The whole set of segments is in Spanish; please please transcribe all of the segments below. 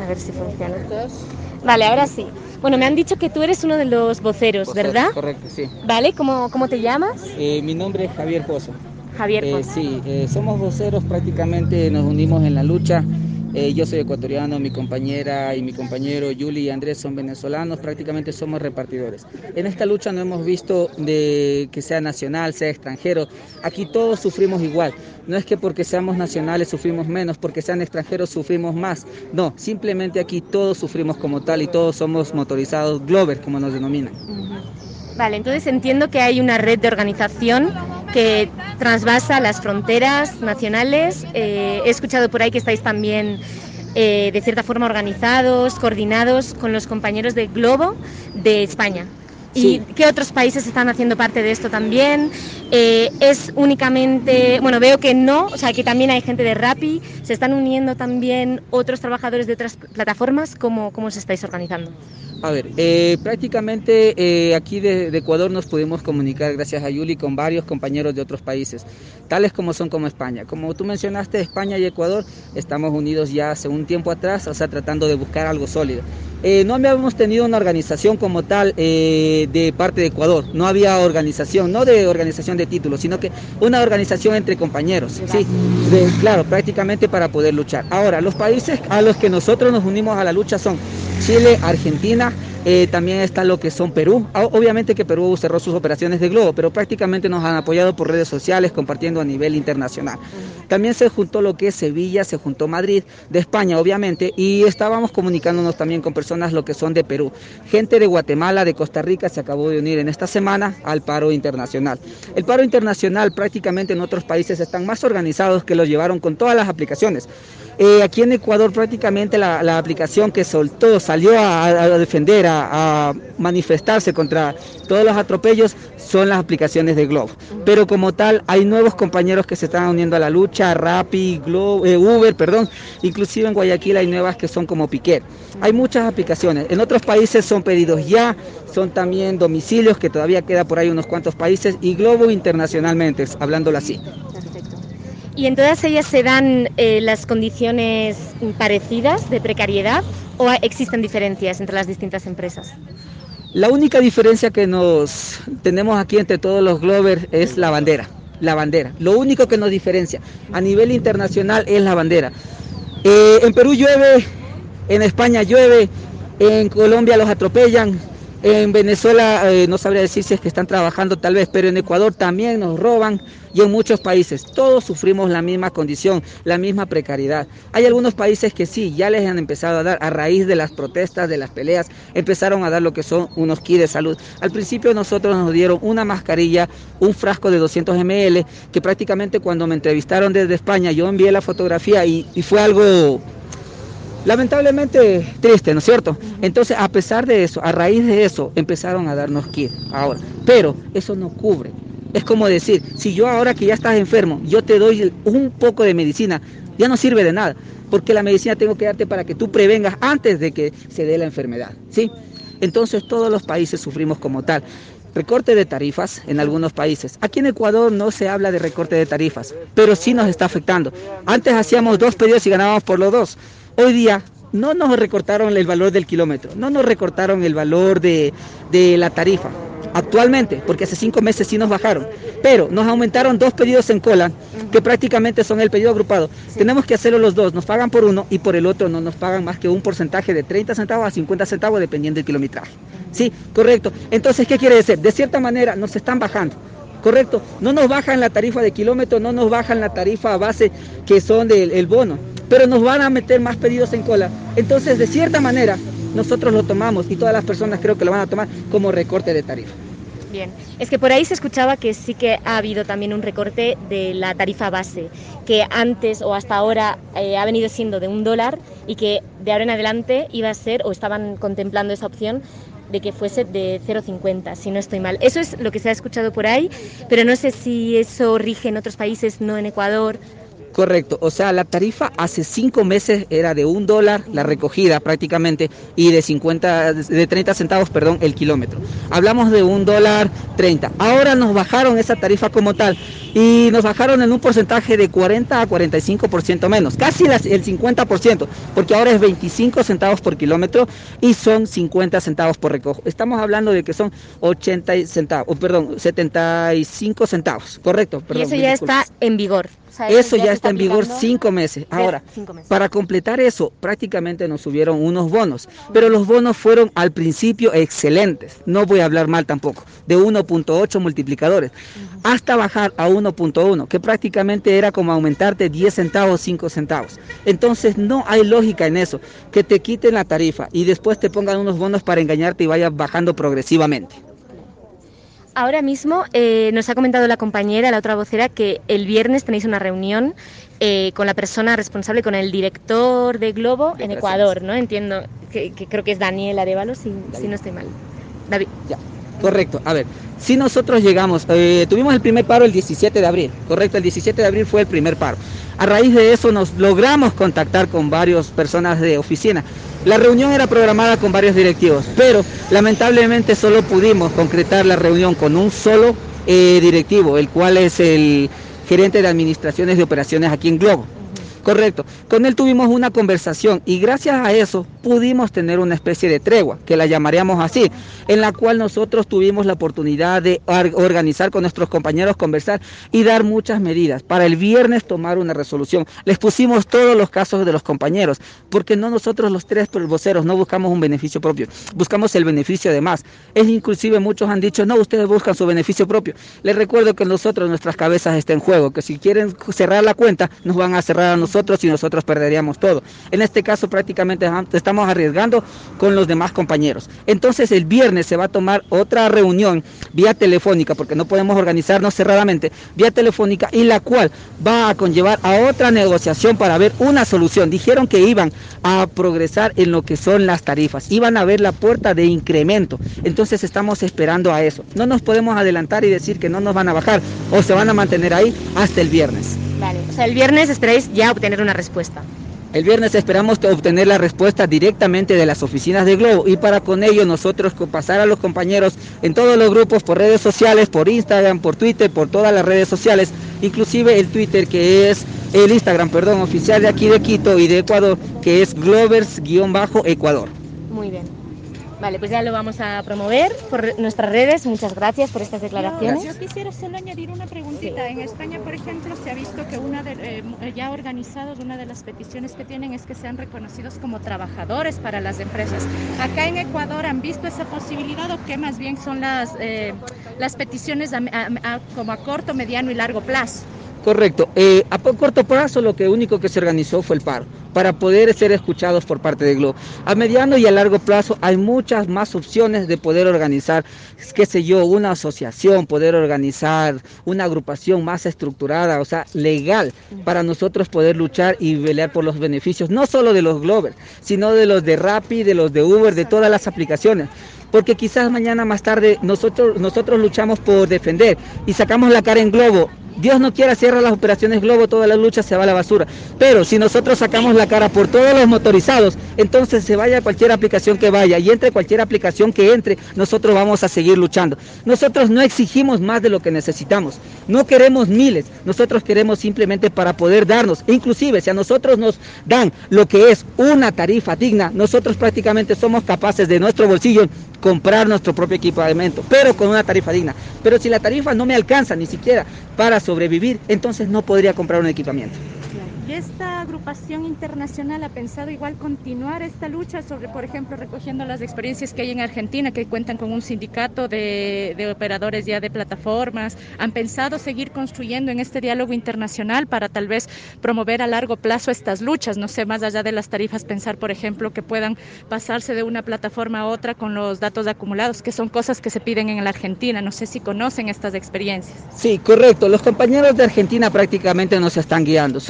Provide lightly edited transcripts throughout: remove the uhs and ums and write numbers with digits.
ver si funciona. ¿Estás? Vale, ahora sí. Bueno, me han dicho que tú eres uno de los voceros, ¿verdad? Correcto, sí. Vale, ¿cómo te llamas? Mi nombre es Javier Pozo. Javier Pozo. Sí, somos voceros, prácticamente nos unimos en la lucha. Yo soy ecuatoriano, mi compañera y mi compañero Yuli y Andrés son venezolanos, prácticamente somos repartidores. En esta lucha no hemos visto de que sea nacional, sea extranjero, aquí todos sufrimos igual. No es que porque seamos nacionales sufrimos menos, porque sean extranjeros sufrimos más. No, simplemente aquí todos sufrimos como tal y todos somos motorizados Glover, como nos denominan. Vale, entonces entiendo que hay una red de organización que trasvasa las fronteras nacionales. He escuchado por ahí que estáis también de cierta forma organizados, coordinados con los compañeros de Glovo de España. Sí. ¿Y qué otros países están haciendo parte de esto también? ¿Es únicamente, bueno, veo que no, o sea, que también hay gente de Rappi, se están uniendo también otros trabajadores de otras plataformas? ¿Cómo os estáis organizando? A ver, prácticamente aquí de Ecuador nos pudimos comunicar gracias a Yuli con varios compañeros de otros países, tales como son como España. Como tú mencionaste, España y Ecuador estamos unidos ya hace un tiempo atrás, o sea, tratando de buscar algo sólido. No habíamos tenido una organización como tal de parte de Ecuador, no había organización, no de organización de títulos, sino que una organización entre compañeros, sí, claro, prácticamente para poder luchar. Ahora, los países a los que nosotros nos unimos a la lucha son Chile, Argentina, también está lo que son Perú. Obviamente que Perú cerró sus operaciones de Globo, pero prácticamente nos han apoyado por redes sociales, compartiendo a nivel internacional. También se juntó lo que es Sevilla, se juntó Madrid, de España obviamente, y estábamos comunicándonos también con personas lo que son de Perú. Gente de Guatemala, de Costa Rica se acabó de unir en esta semana al paro internacional. El paro internacional prácticamente en otros países están más organizados, que lo llevaron con todas las aplicaciones. Aquí en Ecuador prácticamente la aplicación que salió a defender, a manifestarse contra todos los atropellos, son las aplicaciones de Glovo. Pero como tal, hay nuevos compañeros que se están uniendo a la lucha, Rappi, Uber, inclusive en Guayaquil hay nuevas que son como Piquet. Hay muchas aplicaciones. En otros países son pedidos ya, son también domicilios, que todavía queda por ahí unos cuantos países, y Glovo internacionalmente, hablándolo así. ¿Y en todas ellas se dan las condiciones parecidas de precariedad o existen diferencias entre las distintas empresas? La única diferencia que nos tenemos aquí entre todos los Glover es la bandera. La bandera. Lo único que nos diferencia a nivel internacional es la bandera. En Perú llueve, en España llueve, en Colombia los atropellan. En Venezuela no sabría decir si es que están trabajando tal vez, pero en Ecuador también nos roban, y en muchos países todos sufrimos la misma condición, la misma precariedad. Hay algunos países que sí, ya les han empezado a dar, a raíz de las protestas, de las peleas, empezaron a dar lo que son unos kits de salud. Al principio nosotros nos dieron una mascarilla, un frasco de 200 ml, que prácticamente cuando me entrevistaron desde España yo envié la fotografía y fue algo lamentablemente triste, ¿no es cierto? Entonces, a pesar de eso, a raíz de eso, empezaron a darnos kit ahora. Pero eso no cubre. Es como decir, si yo ahora que ya estás enfermo, yo te doy un poco de medicina, ya no sirve de nada, porque la medicina tengo que darte para que tú prevengas antes de que se dé la enfermedad, ¿sí? Entonces, todos los países sufrimos como tal. Recorte de tarifas en algunos países. Aquí en Ecuador no se habla de recorte de tarifas, pero sí nos está afectando. Antes hacíamos 2 pedidos y ganábamos por los 2. Hoy día no nos recortaron el valor del kilómetro, no nos recortaron el valor de la tarifa. Actualmente, porque hace 5 meses sí nos bajaron, pero nos aumentaron 2 pedidos en cola, que prácticamente son el pedido agrupado. Sí. Tenemos que hacerlo los dos, nos pagan por uno y por el otro no nos pagan más que un porcentaje de 30 centavos a 50 centavos dependiendo del kilometraje. Sí, correcto. Entonces, ¿qué quiere decir? De cierta manera nos están bajando. Correcto, no nos bajan la tarifa de kilómetro, no nos bajan la tarifa base que son del bono, pero nos van a meter más pedidos en cola. Entonces, de cierta manera, nosotros lo tomamos, y todas las personas creo que lo van a tomar como recorte de tarifa. Bien, es que por ahí se escuchaba que sí que ha habido también un recorte de la tarifa base, que antes o hasta ahora ha venido siendo de $1 y que de ahora en adelante iba a ser, o estaban contemplando esa opción, de que fuese de 0,50, si no estoy mal. Eso es lo que se ha escuchado por ahí, pero no sé si eso rige en otros países, no en Ecuador. Correcto, o sea, la tarifa hace 5 meses era de $1 la recogida prácticamente y de 30 centavos, perdón, el kilómetro. Hablamos de $1.30. Ahora nos bajaron esa tarifa como tal y nos bajaron en un porcentaje de 40 a 45% menos, casi el 50%, porque ahora es 25 centavos por kilómetro y son 50 centavos por recojo. Estamos hablando de que son 80 centavos, perdón, 75 centavos, correcto. Perdón, y eso ya está en vigor. O sea, eso ya está en vigor 5 meses. Ahora, 5 meses. Para completar eso, prácticamente nos subieron unos bonos, pero los bonos fueron al principio excelentes, no voy a hablar mal tampoco, de 1.8 multiplicadores, hasta bajar a 1.1, que prácticamente era como aumentarte 10 centavos, 5 centavos. Entonces no hay lógica en eso, que te quiten la tarifa y después te pongan unos bonos para engañarte y vayas bajando progresivamente. Ahora mismo nos ha comentado la compañera, la otra vocera, que el viernes tenéis una reunión con la persona responsable, con el director de Globo en Ecuador, ¿no? Entiendo que creo que es Daniel Arévalo, si no estoy mal. David. Ya. Correcto, a ver, si nosotros llegamos, tuvimos el primer paro el 17 de abril, correcto, el 17 de abril fue el primer paro. A raíz de eso nos logramos contactar con varias personas de oficina. La reunión era programada con varios directivos, pero lamentablemente solo pudimos concretar la reunión con un solo directivo, el cual es el gerente de administraciones de operaciones aquí en Globo. Correcto, con él tuvimos una conversación y gracias a eso pudimos tener una especie de tregua, que la llamaríamos así, en la cual nosotros tuvimos la oportunidad de organizar con nuestros compañeros, conversar y dar muchas medidas. Para el viernes tomar una resolución. Les pusimos todos los casos de los compañeros, porque no nosotros los tres voceros no buscamos un beneficio propio, buscamos el beneficio de más. Inclusive muchos han dicho, no, ustedes buscan su beneficio propio. Les recuerdo que nosotros, nuestras cabezas está en juego, que si quieren cerrar la cuenta, nos van a cerrar a nosotros y nosotros perderíamos todo. En este caso prácticamente estamos arriesgando con los demás compañeros. Entonces el viernes se va a tomar otra reunión vía telefónica, porque no podemos organizarnos cerradamente, vía telefónica, y la cual va a conllevar a otra negociación para ver una solución. Dijeron que iban a progresar en lo que son las tarifas, iban a ver la puerta de incremento. Entonces estamos esperando a eso. No nos podemos adelantar y decir que no nos van a bajar o se van a mantener ahí hasta el viernes. Vale, o sea, el viernes esperáis ya obtener una respuesta. El viernes esperamos obtener la respuesta directamente de las oficinas de Globo y para con ello nosotros pasar a los compañeros en todos los grupos, por redes sociales, por Instagram, por Twitter, por todas las redes sociales, inclusive el Twitter que es el Instagram, perdón, oficial de aquí de Quito y de Ecuador, que es Glovers_Ecuador. Muy bien. Vale, pues ya lo vamos a promover por nuestras redes. Muchas gracias por estas declaraciones. Yo quisiera solo añadir una preguntita. Sí. En España, por ejemplo, se ha visto que ya organizados, una de las peticiones que tienen es que sean reconocidos como trabajadores para las empresas. Acá en Ecuador, ¿han visto esa posibilidad o qué más bien son las peticiones como a corto, mediano y largo plazo? Correcto. A corto plazo lo único que se organizó fue el paro, para poder ser escuchados por parte de Globo. A mediano y a largo plazo hay muchas más opciones de poder organizar, qué sé yo, una asociación, poder organizar una agrupación más estructurada, o sea, legal, para nosotros poder luchar y pelear por los beneficios, no solo de los Glovers, sino de los de Rappi, de los de Uber, de todas las aplicaciones. Porque quizás mañana más tarde nosotros luchamos por defender y sacamos la cara en Globo. Dios no quiera, cierra las operaciones Globo, toda la lucha se va a la basura. Pero si nosotros sacamos la cara por todos los motorizados, entonces se vaya cualquier aplicación que vaya y entre cualquier aplicación que entre, nosotros vamos a seguir luchando. Nosotros no exigimos más de lo que necesitamos, no queremos miles, nosotros queremos simplemente para poder darnos, inclusive si a nosotros nos dan lo que es una tarifa digna, nosotros prácticamente somos capaces de nuestro bolsillo comprar nuestro propio equipamiento, pero con una tarifa digna. Pero si la tarifa no me alcanza ni siquiera para sobrevivir, entonces no podría comprar un equipamiento. ¿Y esta agrupación internacional ha pensado igual continuar esta lucha sobre, por ejemplo, recogiendo las experiencias que hay en Argentina, que cuentan con un sindicato de operadores ya de plataformas? ¿Han pensado seguir construyendo en este diálogo internacional para tal vez promover a largo plazo estas luchas? No sé, más allá de las tarifas, pensar, por ejemplo, que puedan pasarse de una plataforma a otra con los datos acumulados, que son cosas que se piden en la Argentina. No sé si conocen estas experiencias. Sí, correcto. Los compañeros de Argentina prácticamente nos están guiando. Son los primeros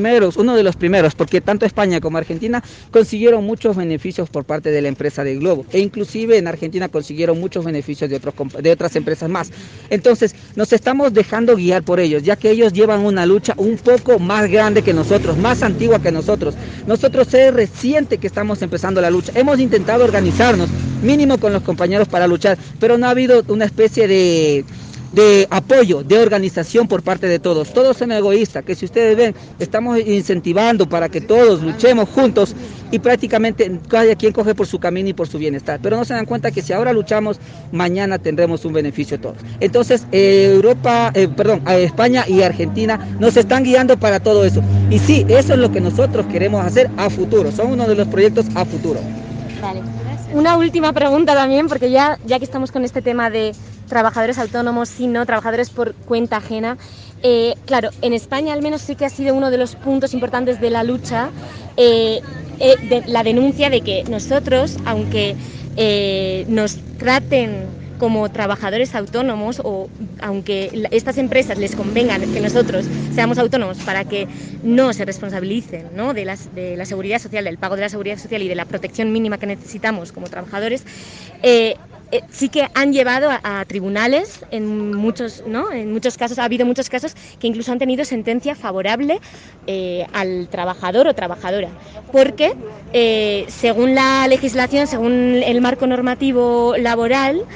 primeros, porque tanto España como Argentina consiguieron muchos beneficios por parte de la empresa de Globo, e inclusive en Argentina consiguieron muchos beneficios de otras empresas más. Entonces nos estamos dejando guiar por ellos, ya que ellos llevan una lucha un poco más grande que nosotros, más antigua que nosotros. Nosotros es reciente que estamos empezando la lucha. Hemos intentado organizarnos mínimo con los compañeros para luchar, pero no ha habido una especie de apoyo, de organización por parte de todos. Todos son egoístas, que si ustedes ven, estamos incentivando para que todos luchemos juntos y prácticamente cada quien coge por su camino y por su bienestar. Pero no se dan cuenta que si ahora luchamos, mañana tendremos un beneficio todos. Entonces, España y Argentina nos están guiando para todo eso. Y sí, eso es lo que nosotros queremos hacer a futuro. Son uno de los proyectos a futuro. Vale. Una última pregunta también, porque ya que estamos con este tema de trabajadores autónomos, sino trabajadores por cuenta ajena. Claro, en España al menos sí que ha sido uno de los puntos importantes de la lucha, de la denuncia de que nosotros, aunque nos traten como trabajadores autónomos, o aunque estas empresas les convengan que nosotros seamos autónomos para que no se responsabilicen, ¿no?, de la seguridad social, del pago de la seguridad social y de la protección mínima que necesitamos como trabajadores, sí que han llevado a tribunales en muchos casos. Ha habido muchos casos que incluso han tenido sentencia favorable al trabajador o trabajadora, porque según la legislación, según el marco normativo laboral,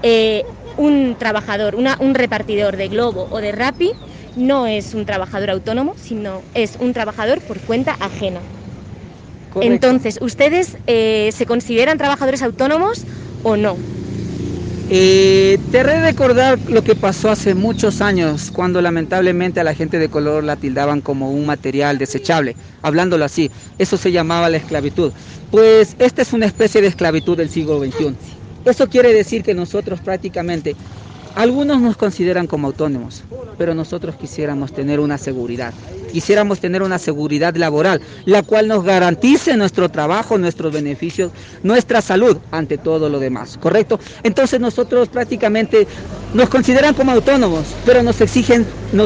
un trabajador, un repartidor de Globo o de Rappi no es un trabajador autónomo, sino es un trabajador por cuenta ajena. Correcto. Entonces, ¿ustedes se consideran trabajadores autónomos o no? Te haré recordar lo que pasó hace muchos años, cuando lamentablemente a la gente de color la tildaban como un material desechable, hablándolo así. Eso se llamaba la esclavitud. Pues esta es una especie de esclavitud del siglo XXI. Eso quiere decir que nosotros prácticamente, algunos nos consideran como autónomos, pero nosotros quisiéramos tener una seguridad laboral, la cual nos garantice nuestro trabajo, nuestros beneficios, nuestra salud, ante todo lo demás, ¿correcto? Entonces nosotros prácticamente nos consideran como autónomos, pero nos exigen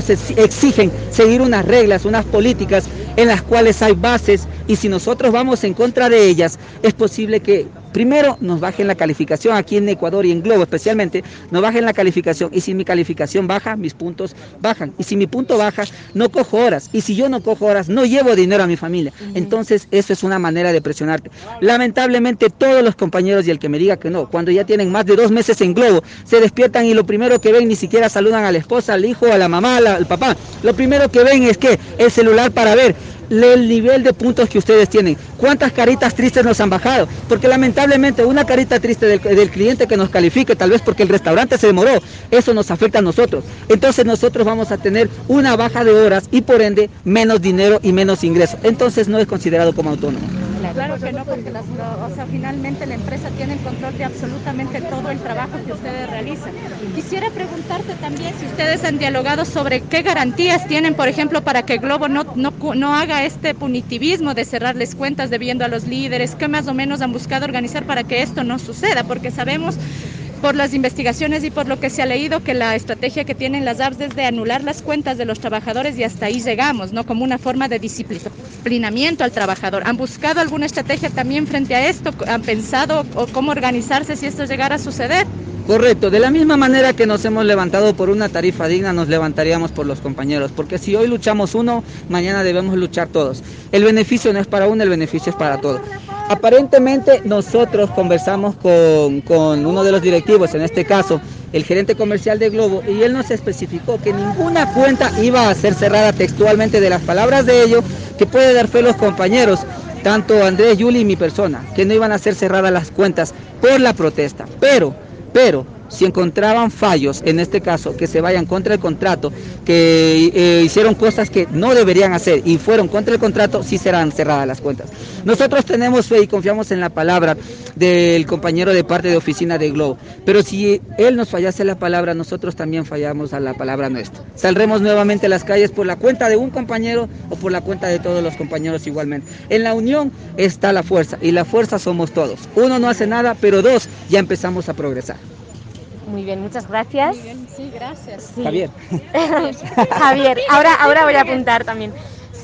seguir unas reglas, unas políticas en las cuales hay bases, y si nosotros vamos en contra de ellas, es posible que primero nos bajen la calificación. Aquí en Ecuador y en Globo especialmente, nos bajen la calificación, y si mi calificación baja, mis puntos bajan, y si mi punto baja, no cojo horas, y si yo no cojo horas, no llevo dinero a mi familia. Entonces eso es una manera de presionarte. Lamentablemente todos los compañeros, y el que me diga que no, cuando ya tienen más de 2 meses en Globo, se despiertan y lo primero que ven, ni siquiera saludan a la esposa, al hijo, a la mamá, al papá. Lo primero que ven es que el celular para ver el nivel de puntos que ustedes tienen, cuántas caritas tristes nos han bajado, porque lamentablemente una carita triste del cliente que nos califique, tal vez porque el restaurante se demoró, eso nos afecta a nosotros. Entonces nosotros vamos a tener una baja de horas y por ende menos dinero y menos ingresos. Entonces no es considerado como autónomo. Claro que no, porque finalmente la empresa tiene el control de absolutamente todo el trabajo que ustedes realizan. Quisiera preguntarte también si ustedes han dialogado sobre qué garantías tienen, por ejemplo, para que Globo no haga este punitivismo de cerrarles cuentas debiendo a los líderes. ¿Qué más o menos han buscado organizar para que esto no suceda? Porque sabemos por las investigaciones y por lo que se ha leído que la estrategia que tienen las apps es de anular las cuentas de los trabajadores, y hasta ahí llegamos, ¿no?, como una forma de disciplinamiento al trabajador. ¿Han buscado alguna estrategia también frente a esto? ¿Han pensado cómo organizarse si esto llegara a suceder? Correcto, de la misma manera que nos hemos levantado por una tarifa digna, nos levantaríamos por los compañeros, porque si hoy luchamos uno, mañana debemos luchar todos. El beneficio no es para uno, el beneficio es para todos. Aparentemente nosotros conversamos con uno de los directivos, en este caso el gerente comercial de Globo, y él nos especificó que ninguna cuenta iba a ser cerrada, textualmente de las palabras de ellos, que puede dar fe los compañeros, tanto Andrés, Yuli y mi persona, que no iban a ser cerradas las cuentas por la protesta, pero si encontraban fallos, en este caso, que se vayan contra el contrato, que hicieron cosas que no deberían hacer y fueron contra el contrato, sí serán cerradas las cuentas. Nosotros tenemos fe y confiamos en la palabra del compañero de parte de oficina de Globo, pero si él nos fallase la palabra, nosotros también fallamos a la palabra nuestra. Saldremos nuevamente a las calles por la cuenta de un compañero o por la cuenta de todos los compañeros igualmente. En la unión está la fuerza, y la fuerza somos todos. Uno no hace nada, pero dos ya empezamos a progresar. Muy bien, muchas gracias. Muy bien, sí, gracias. Sí. Javier. Javier, ahora voy a apuntar también. Sí,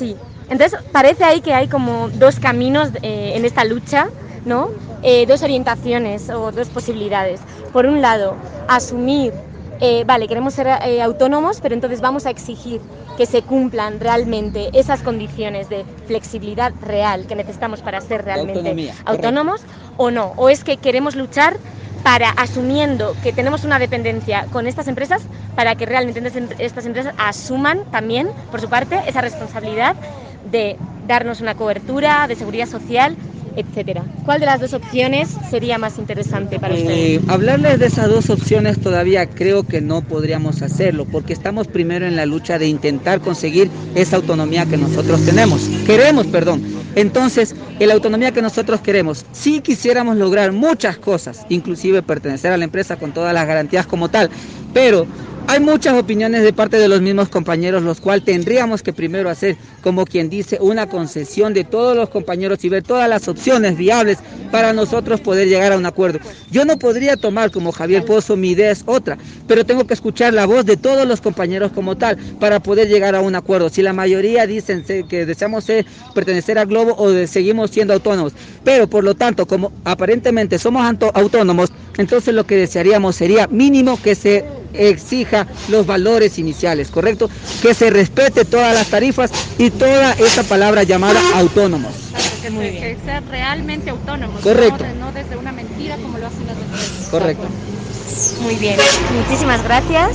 Entonces, parece ahí que hay como dos caminos en esta lucha, ¿no? Dos orientaciones o dos posibilidades. Por un lado, asumir, vale, queremos ser autónomos, pero entonces vamos a exigir que se cumplan realmente esas condiciones de flexibilidad real que necesitamos para ser realmente autónomos, o no. O es que queremos luchar para, asumiendo que tenemos una dependencia con estas empresas, para que realmente estas empresas asuman también, por su parte, esa responsabilidad de darnos una cobertura de seguridad social, etcétera. ¿Cuál de las dos opciones sería más interesante para ustedes? Hablarles de esas dos opciones todavía creo que no podríamos hacerlo, porque estamos primero en la lucha de intentar conseguir esa autonomía que nosotros queremos. Entonces, la autonomía que nosotros queremos, sí quisiéramos lograr muchas cosas, inclusive pertenecer a la empresa con todas las garantías como tal, pero hay muchas opiniones de parte de los mismos compañeros, los cuales tendríamos que primero hacer, como quien dice, una concesión de todos los compañeros y ver todas las opciones viables para nosotros poder llegar a un acuerdo. Yo no podría tomar como Javier Pozo, mi idea es otra, pero tengo que escuchar la voz de todos los compañeros como tal para poder llegar a un acuerdo. Si la mayoría dicen que deseamos pertenecer al Globo o seguimos siendo autónomos, pero por lo tanto, como aparentemente somos autónomos, entonces lo que desearíamos sería mínimo que se exija los valores iniciales, ¿correcto? Que se respete todas las tarifas y toda esa palabra llamada autónomos. Que sea realmente autónomos, correcto. No desde una mentira como lo hacen las empresas. Correcto. Muy bien, muchísimas gracias.